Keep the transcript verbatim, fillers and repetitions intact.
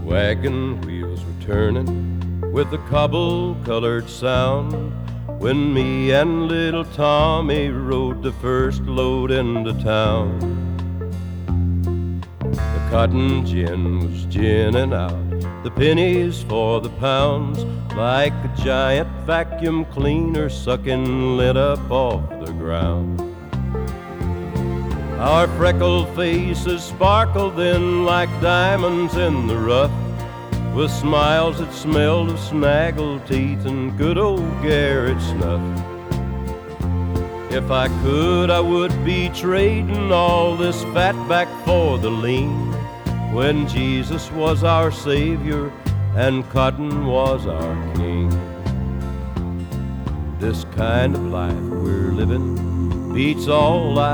Wagon wheels were turning with a cobble-colored sound when me and little Tommy rode the first load into town. The cotton gin was ginning out the pennies for the pounds, like a giant vacuum cleaner sucking lint up off the ground. Our freckled faces sparkled then like diamonds in the rough, with smiles that smelled of snaggle teeth and good old Garrett snuff. If I could, I would be trading all this fatback for the lean, when Jesus was our Savior and cotton was our king. This kind of life we're living beats all life